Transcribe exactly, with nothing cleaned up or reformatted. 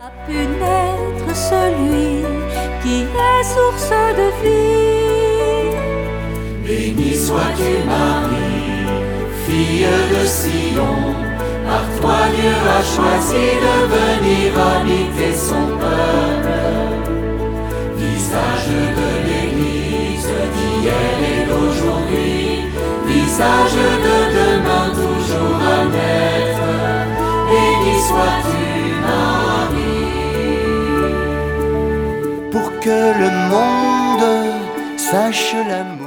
A pu naître celui qui est source de vie. Béni sois-tu Marie, fille de Sion, par toi Dieu a choisi de venir habiter son peuple. Visage de l'Église d'hier et d'aujourd'hui, visage de demain toujours à naître. Béni sois-tu Marie. Pour que le monde sache l'amour